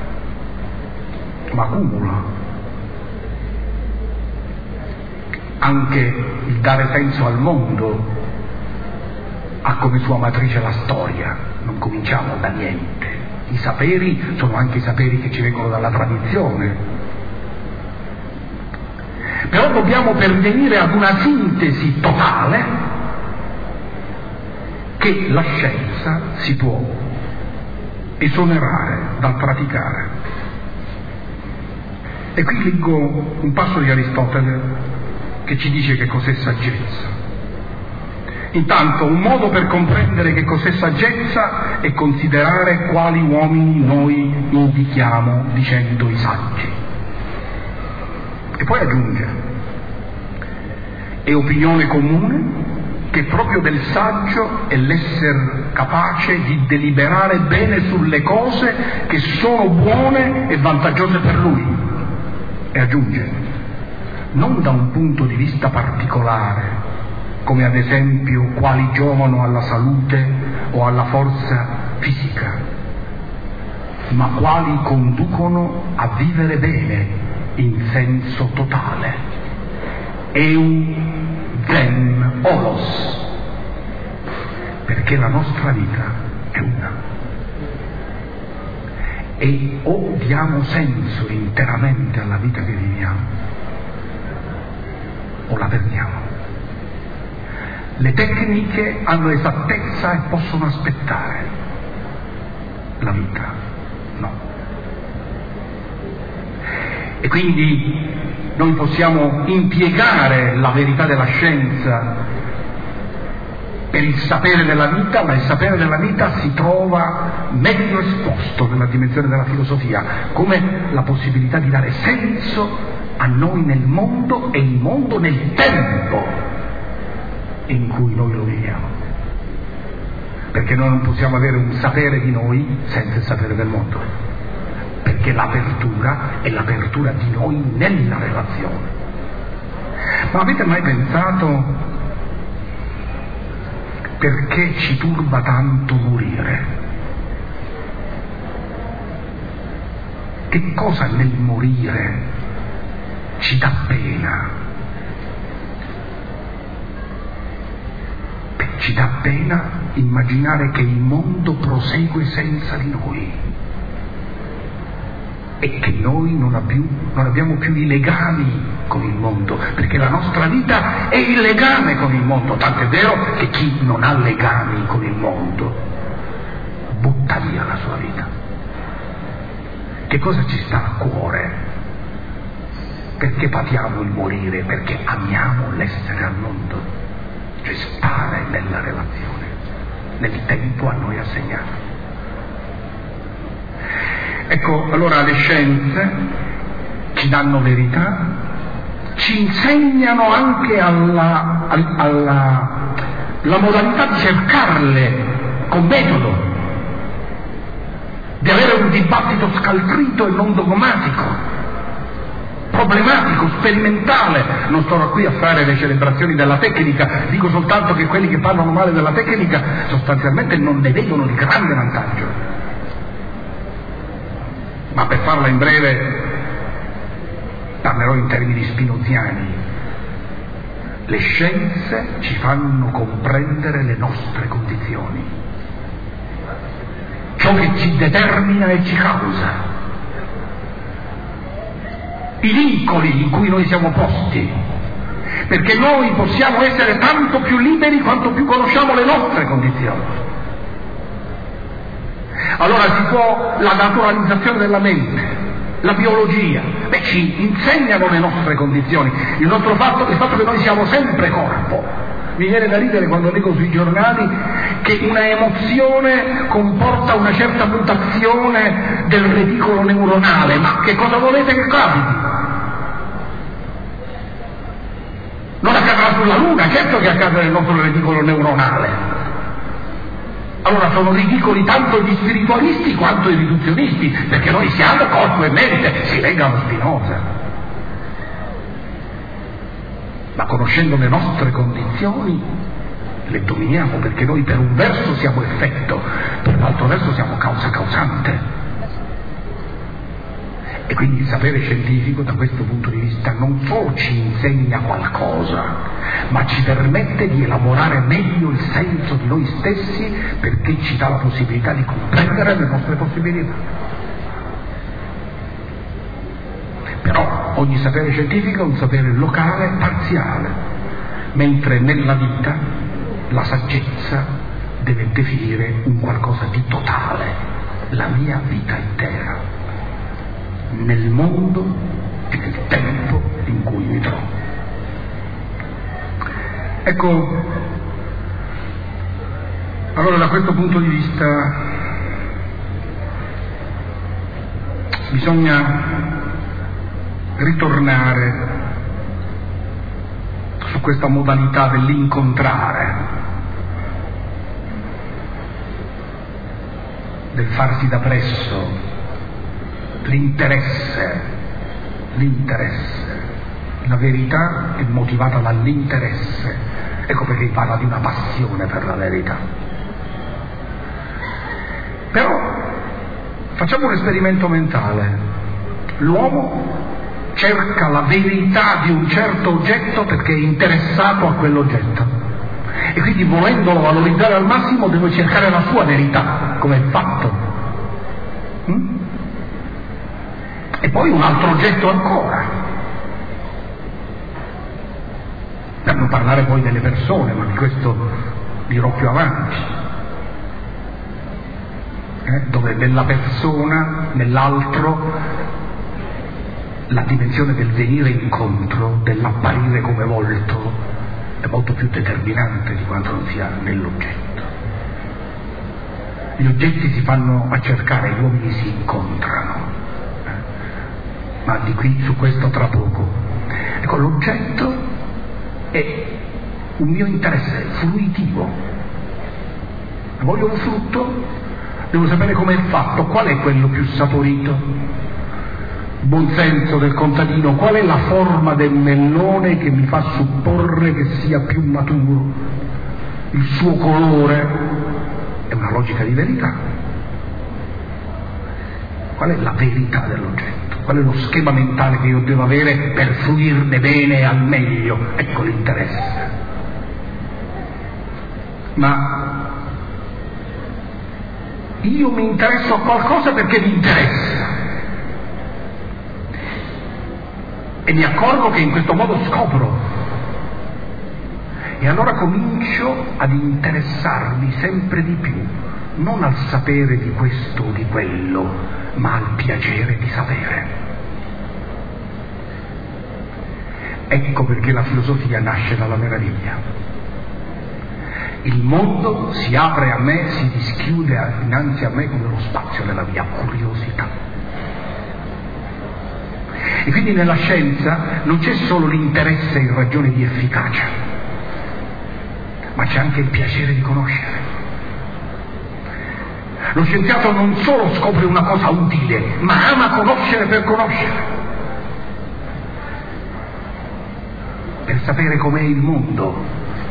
ma accumula. Anche il dare senso al mondo ha come sua matrice la storia, non cominciamo da niente. I saperi sono anche i saperi che ci vengono dalla tradizione. Però dobbiamo pervenire ad una sintesi totale che la scienza si può esonerare dal praticare. E qui leggo un passo di Aristotele che ci dice che cos'è saggezza. Intanto, un modo per comprendere che cos'è saggezza è considerare quali uomini noi indichiamo dicendo i saggi. E poi aggiunge: è opinione comune che proprio del saggio è l'essere capace di deliberare bene sulle cose che sono buone e vantaggiose per lui. E aggiunge: non da un punto di vista particolare, come ad esempio quali giovano alla salute o alla forza fisica, ma quali conducono a vivere bene in senso totale. Eu zen olos, perché la nostra vita è una. E o diamo senso interamente alla vita che viviamo, o la perdiamo. Le tecniche hanno esattezza e possono aspettare, la vita no. E quindi noi possiamo impiegare la verità della scienza per il sapere della vita, ma il sapere della vita si trova meglio esposto nella dimensione della filosofia, come la possibilità di dare senso a noi nel mondo e il mondo nel tempo in cui noi lo viviamo. Perché noi non possiamo avere un sapere di noi senza il sapere del mondo, perché l'apertura è l'apertura di noi nella relazione. Ma avete mai pensato perché ci turba tanto morire? Che cosa nel morire ci dà pena? Ci dà pena immaginare che il mondo prosegue senza di noi e che noi non, ha più, non abbiamo più i legami con il mondo, perché la nostra vita è il legame con il mondo, tant'è vero che chi non ha legami con il mondo butta via la sua vita. Che cosa ci sta a cuore? Perché patiamo il morire? Perché amiamo l'essere al mondo, cioè stare nella relazione, nel tempo a noi assegnato. Ecco, allora le scienze ci danno verità, ci insegnano anche alla, alla la modalità di cercarle con metodo, di avere un dibattito scaltrito e non dogmatico, problematico, sperimentale. Non sto qui a fare le celebrazioni della tecnica, dico soltanto che quelli che parlano male della tecnica sostanzialmente non ne vedono di grande vantaggio. Ma per farla in breve parlerò in termini spinoziani. Le scienze ci fanno comprendere le nostre condizioni, ciò che ci determina e ci causa, i vincoli in cui noi siamo posti, perché noi possiamo essere tanto più liberi quanto più conosciamo le nostre condizioni. Allora si può, la naturalizzazione della mente, la biologia, beh, ci insegnano le nostre condizioni, il nostro fatto, il fatto che noi siamo sempre corpo. Mi viene da ridere quando leggo sui giornali che una emozione comporta una certa mutazione del reticolo neuronale, ma che cosa volete che capiti? Non accadrà sulla Luna, certo che accade nel nostro reticolo neuronale. Allora sono ridicoli tanto gli spiritualisti quanto i riduzionisti, perché noi siamo corpo e mente, si legga lo Spinoza. Ma conoscendo le nostre condizioni le dominiamo, perché noi per un verso siamo effetto, per l'altro verso siamo causa causante. E quindi il sapere scientifico da questo punto di vista non solo ci insegna qualcosa, ma ci permette di elaborare meglio il senso di noi stessi, perché ci dà la possibilità di comprendere le nostre possibilità. Però ogni sapere scientifico è un sapere locale, parziale, mentre nella vita la saggezza deve definire un qualcosa di totale, la mia vita intera, nel mondo e nel tempo in cui mi trovo. Ecco, allora da questo punto di vista bisogna ritornare su questa modalità dell'incontrare, del farsi da presso, l'interesse, l'interesse. La verità è motivata dall'interesse, ecco perché parla di una passione per la verità. Però facciamo un esperimento mentale. L'uomo cerca la verità di un certo oggetto perché è interessato a quell'oggetto, e quindi volendolo valorizzare al massimo deve cercare la sua verità, come è fatto. Mm? E poi un altro oggetto ancora, per non parlare poi delle persone, ma di questo dirò più avanti, eh? dove nella persona, nell'altro, la dimensione del venire incontro, dell'apparire come volto, è molto più determinante di quanto non sia nell'oggetto. Gli oggetti si fanno a cercare, gli uomini si incontrano, eh? ma di qui su questo tra poco. Ecco, l'oggetto è un mio interesse fruitivo. Voglio un frutto, devo sapere com'è fatto, qual è quello più saporito. Buon senso del contadino, qual è la forma del melone che mi fa supporre che sia più maturo, il suo colore, è una logica di verità. Qual è la verità dell'oggetto? Qual è lo schema mentale che io devo avere per fruirne bene e al meglio? Ecco l'interesse. Ma io mi interesso a qualcosa perché mi interessa. E mi accorgo che in questo modo scopro, e allora comincio ad interessarmi sempre di più, non al sapere di questo o di quello, ma al piacere di sapere. Ecco perché la filosofia nasce dalla meraviglia. Il mondo si apre a me, si dischiude innanzi a me come lo spazio della mia curiosità. E quindi nella scienza non c'è solo l'interesse in ragione di efficacia, ma c'è anche il piacere di conoscere. Lo scienziato non solo scopre una cosa utile, ma ama conoscere per conoscere, per sapere com'è il mondo.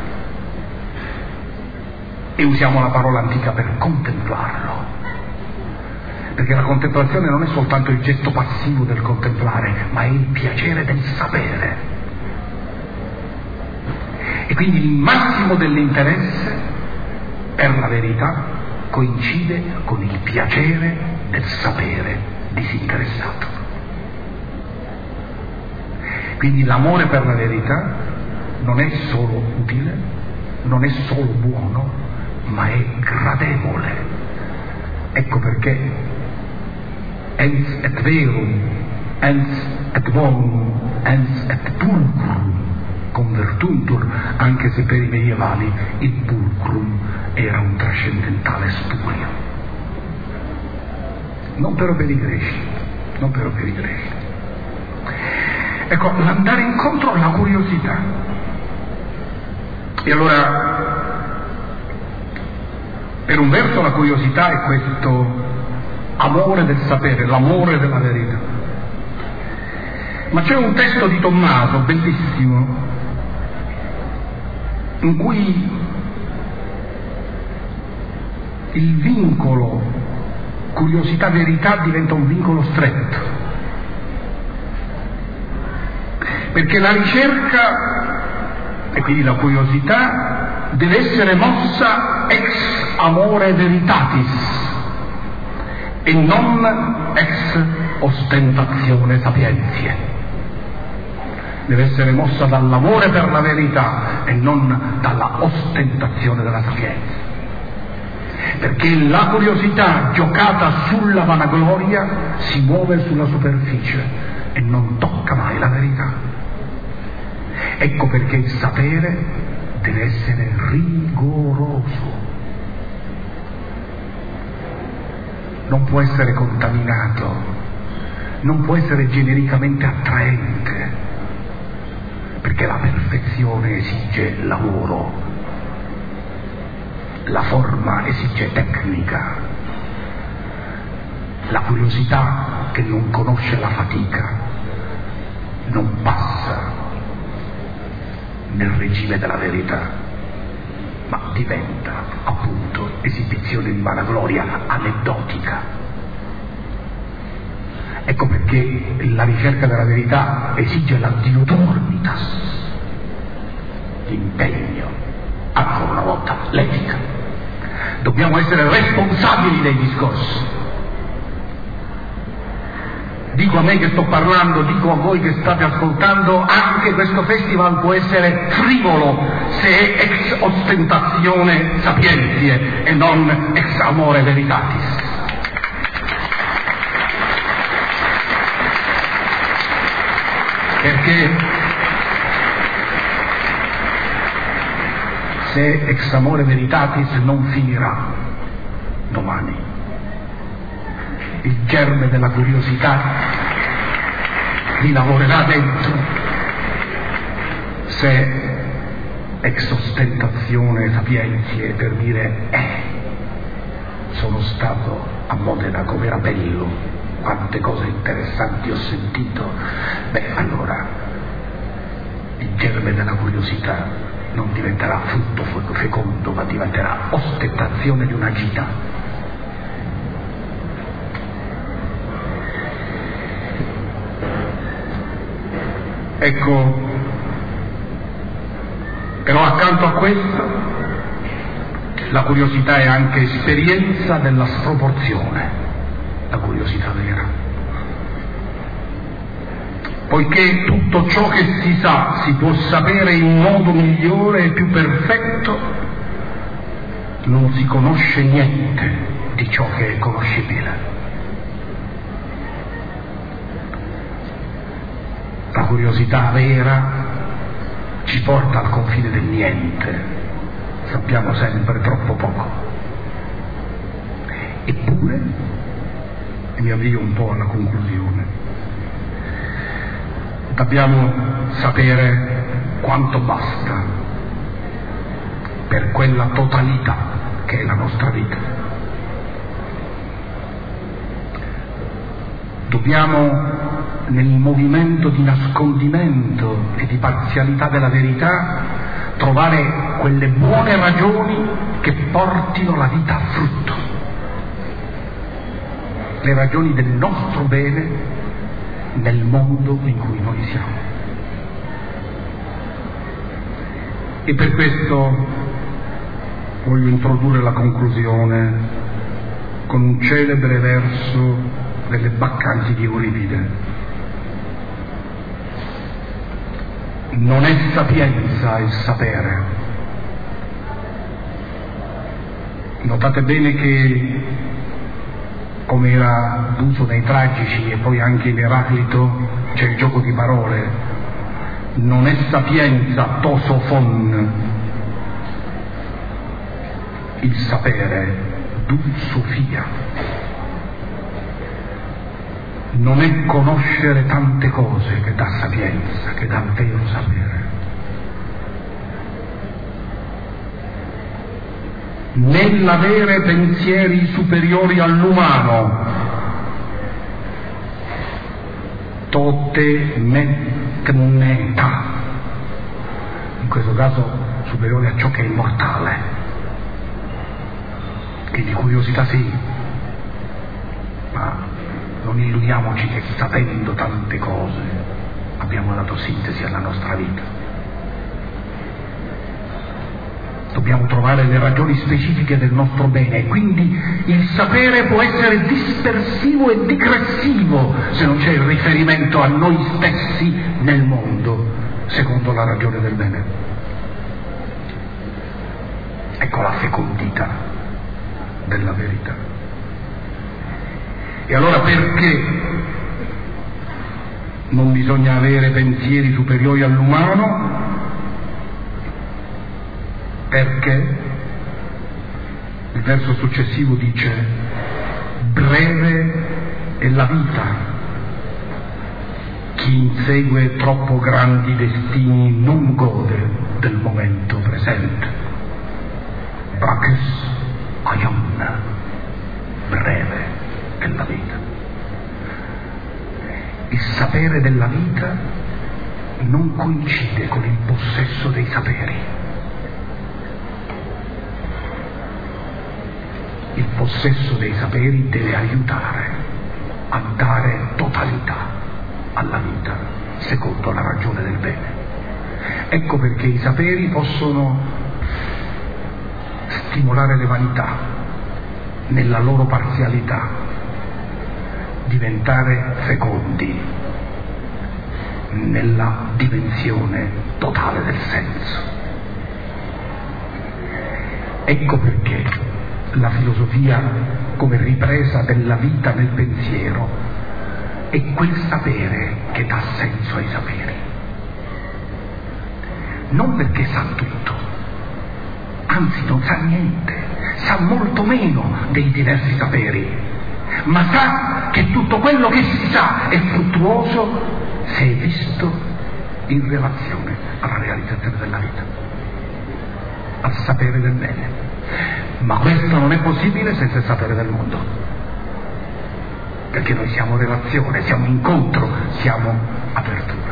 E usiamo la parola antica per contemplarlo. Perché la contemplazione non è soltanto il gesto passivo del contemplare, ma è il piacere del sapere. E quindi il massimo dell'interesse per la verità coincide con il piacere del sapere disinteressato. Quindi l'amore per la verità non è solo utile, non è solo buono, ma è gradevole. Ecco perché ens et verum, ens et bonum, ens et pulcrum convertuntur, anche se per i medievali il pulcrum era un trascendentale spurio. Non però per i greci, non però per i greci. Ecco, l'andare incontro alla curiosità. E allora, per un verso la curiosità è questo amore del sapere, l'amore della verità. Ma c'è un testo di Tommaso bellissimo in cui il vincolo curiosità-verità diventa un vincolo stretto, perché la ricerca e quindi la curiosità deve essere mossa ex amore veritatis e non ex ostentazione sapientiae. Deve essere mossa dall'amore per la verità e non dalla ostentazione della sapienza, perché la curiosità giocata sulla vanagloria si muove sulla superficie e non tocca mai la verità. Ecco perché il sapere deve essere rigoroso, non può essere contaminato, non può essere genericamente attraente, perché la perfezione esige lavoro, la forma esige tecnica, la curiosità che non conosce la fatica non passa nel regime della verità, ma diventa appunto esibizione di vanagloria aneddotica. Ecco perché la ricerca della verità esige la diuturnitas, l'impegno, ancora una volta l'etica. Dobbiamo essere responsabili dei discorsi. Dico a me che sto parlando, dico a voi che state ascoltando, anche questo festival può essere frivolo se è ex ostentazione sapientiae e non ex amore veritatis. Perché se ex amore veritatis non finirà domani, il germe della curiosità vi lavorerà dentro. Se ex ostentazione sapientiae, per dire eh, sono stato a Modena, com'era bello, quante cose interessanti ho sentito, beh, allora il germe della curiosità non diventerà frutto fecondo, ma diventerà ostentazione di una gita. Ecco, però accanto a questo la curiosità è anche esperienza della sproporzione, la curiosità vera, poiché tutto ciò che si sa si può sapere in modo migliore e più perfetto, non si conosce niente di ciò che è conoscibile. La curiosità vera ci porta al confine del niente, sappiamo sempre troppo poco. Eppure, e mi avvio un po' alla conclusione, dobbiamo sapere quanto basta per quella totalità che è la nostra vita. Dobbiamo, nel movimento di nascondimento e di parzialità della verità, trovare quelle buone ragioni che portino la vita a frutto, le ragioni del nostro bene nel mondo in cui noi siamo. E per questo voglio introdurre la conclusione con un celebre verso delle Baccanti di Euripide. Non è sapienza il sapere. Notate bene che, come era d'uso nei tragici e poi anche in Eraclito, c'è il gioco di parole. Non è sapienza tosofon il sapere, dulsofia. Non è conoscere tante cose che dà sapienza, che dà vero sapere. Nell'avere pensieri superiori all'umano, tote mecneta, in questo caso superiore a ciò che è immortale, che di curiosità sì, ma non illudiamoci che sapendo tante cose abbiamo dato sintesi alla nostra vita. Dobbiamo trovare le ragioni specifiche del nostro bene, quindi il sapere può essere dispersivo e digressivo se non c'è il riferimento a noi stessi nel mondo, secondo la ragione del bene. Ecco la fecondità della verità. E allora perché non bisogna avere pensieri superiori all'umano? Perché il verso successivo dice: breve è la vita, chi insegue troppo grandi destini non gode del momento presente. Bacchus aion, breve è la vita. Il sapere della vita non coincide con il possesso dei saperi. Il possesso dei saperi deve aiutare a dare totalità alla vita, secondo la ragione del bene. Ecco perché i saperi possono stimolare le vanità nella loro parzialità, diventare fecondi nella dimensione totale del senso. Ecco perché la filosofia, come ripresa della vita nel pensiero, è quel sapere che dà senso ai saperi. Non perché sa tutto, anzi non sa niente, sa molto meno dei diversi saperi, ma sa che tutto quello che si sa è fruttuoso se è visto in relazione alla realizzazione della vita, al sapere del bene. Ma questo non è possibile senza il sapere del mondo, perché noi siamo relazione, siamo incontro, siamo apertura.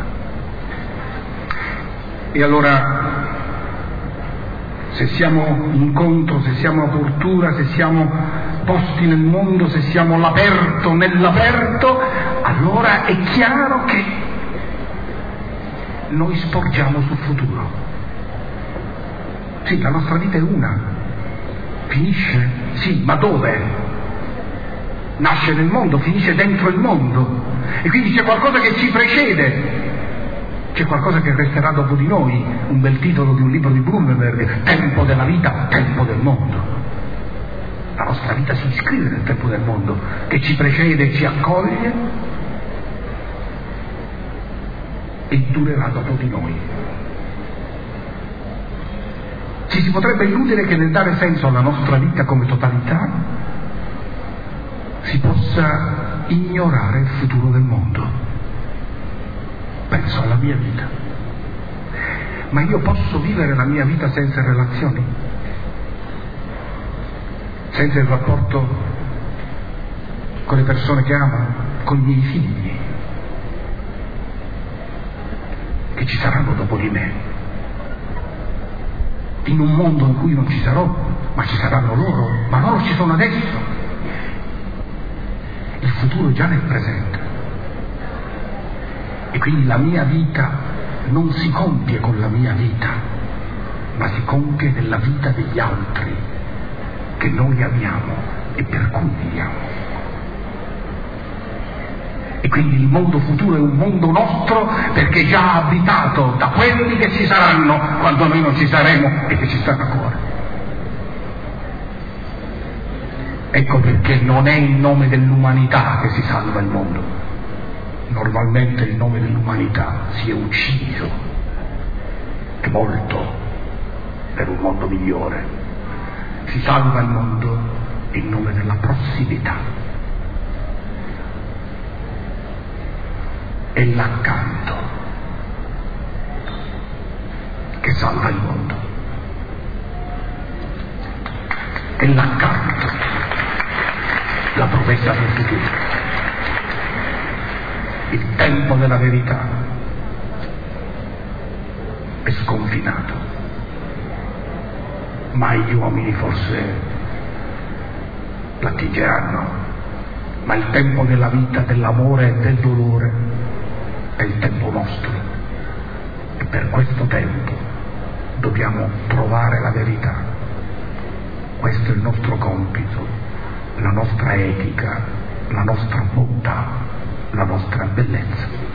E allora, se siamo incontro, se siamo apertura, se siamo posti nel mondo, se siamo l'aperto nell'aperto, allora è chiaro che noi sporgiamo sul futuro. Sì, la nostra vita è una. Finisce? Sì, ma dove? Nasce nel mondo, finisce dentro il mondo. E quindi c'è qualcosa che ci precede, c'è qualcosa che resterà dopo di noi, un bel titolo di un libro di Blumenberg, tempo della vita, tempo del mondo. La nostra vita si iscrive nel tempo del mondo, che ci precede e ci accoglie e durerà dopo di noi. Ci si potrebbe illudere che nel dare senso alla nostra vita come totalità si possa ignorare il futuro del mondo. Penso alla mia vita. Ma io posso vivere la mia vita senza relazioni? Senza il rapporto con le persone che amo, con i miei figli, che ci saranno dopo di me? In un mondo in cui non ci sarò, ma ci saranno loro, ma loro ci sono adesso. Il futuro è già nel presente. E quindi la mia vita non si compie con la mia vita, ma si compie nella vita degli altri, che noi amiamo e per cui viviamo. E quindi il mondo futuro è un mondo nostro perché è già abitato da quelli che ci saranno quando noi non ci saremo e che ci stanno a cuore. Ecco perché non è in nome dell'umanità che si salva il mondo. Normalmente in nome dell'umanità si è ucciso e molto per un mondo migliore. Si salva il mondo in nome della prossimità. È l'accanto che salva il mondo. È l'accanto, la promessa del futuro, il tempo della verità è sconfinato. Mai gli uomini forse l'attingeranno, ma il tempo della vita, dell'amore e del dolore è il tempo nostro, e per questo tempo dobbiamo trovare la verità. Questo è il nostro compito, la nostra etica, la nostra bontà, la nostra bellezza.